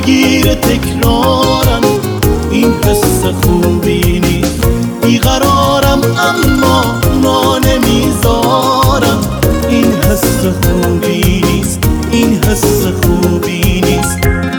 درگیر تکرارن، این حس خوبی نیست. بیقرارم اما اونا نمیذارن، این حس خوبی نیست، این حس خوبی نیست.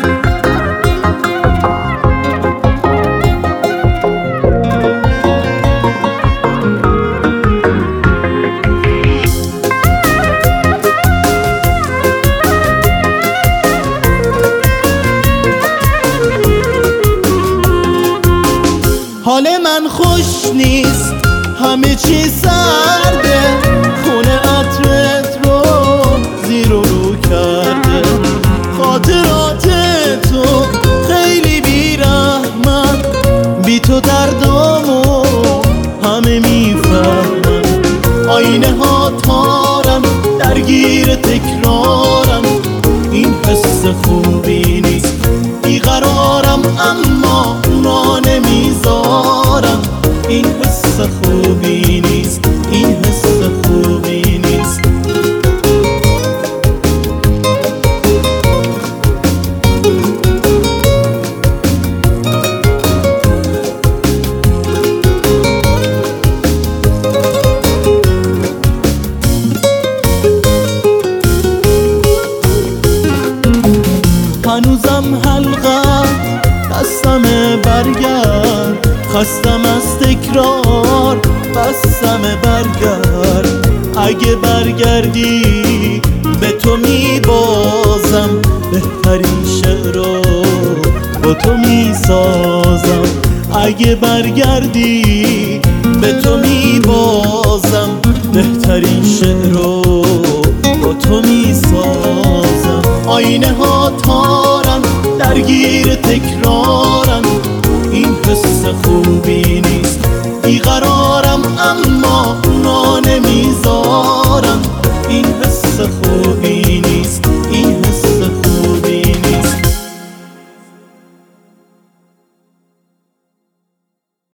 حال من خوش نیست، همه چی سرده، خونه عطرت رو زیر و رو کرده. خاطرات تو خیلی بیرحمن، بی تو دردامو همه میفهمن. آینه ها تارن، درگیر تکرارن، این حس خوبی نیست. بیقرارم اما اونا نمیذارن، این حس خوبی نیست، این حس خوبی نیست. هنوزم حلقه دستم برگرد، خستم از تکرار بستم برگرد. اگه برگردی به تو میبازم، بهترین شعر رو با تو میسازم. اگه برگردی به تو میبازم، بهترین شعر رو با تو میسازم. آینه ها تارن، درگیر تکرارن، این حس خوبی